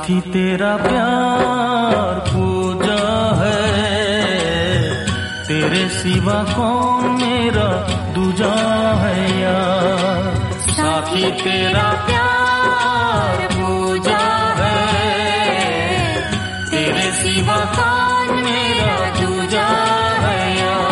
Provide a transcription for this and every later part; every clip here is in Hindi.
साथी तेरा प्यार पूजा है, तेरे सिवा कौन मेरा दूजा है यार। साथी तेरा प्यार पूजा है, तेरे सिवा कौन मेरा दूजा है यार।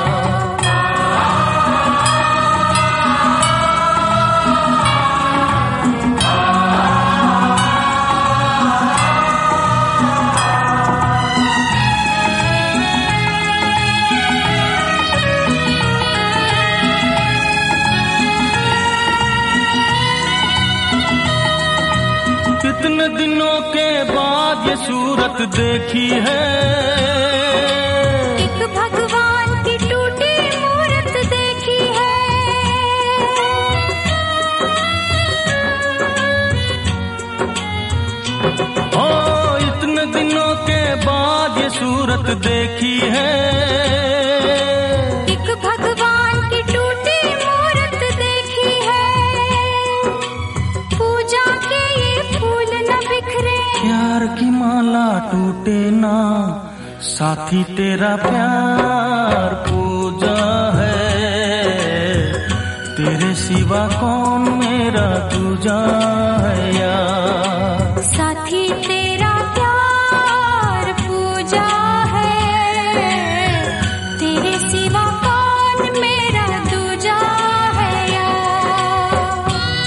कितने दिनों के बाद ये सूरत देखी है, एक भगवान की टूटी मूरत देखी है। ओ इतने दिनों के बाद ये सूरत देखी है, एक भगवान की टूटी मूरत देखी है। पूजा के ये फूल न बिखरे, प्यार की माला टूटे ना। साथी तेरा प्यार पूजा है, तेरे सिवा कौन मेरा दूजा है यार। साथी तेरा प्यार पूजा है, तेरे सिवा कौन मेरा दूजा है यार।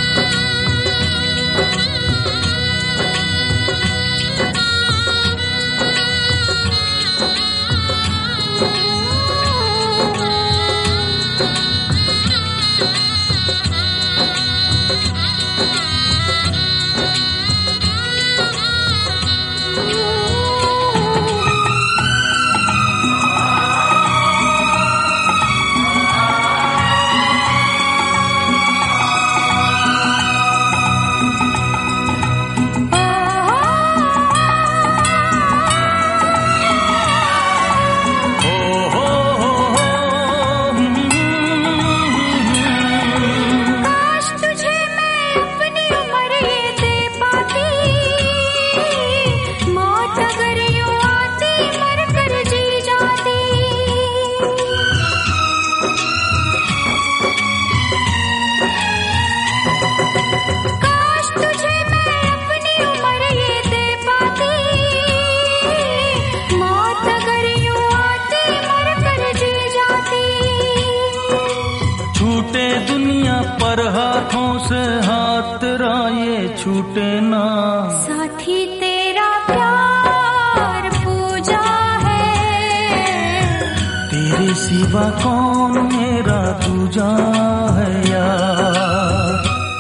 छूटे दुनिया पर हाथों से हाथ तेरा ये छूटे ना। साथी तेरा प्यार पूजा है, तेरे सिवा कौन मेरा दूजा है यार।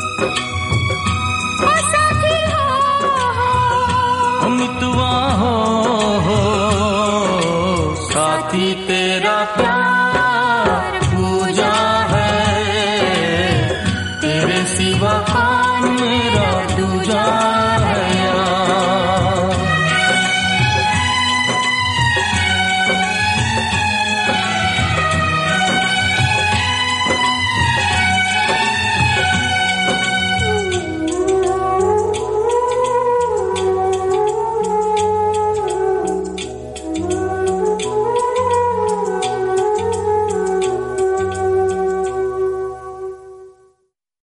ओ साथी हो मितवा हो, साथी तेरा प्यार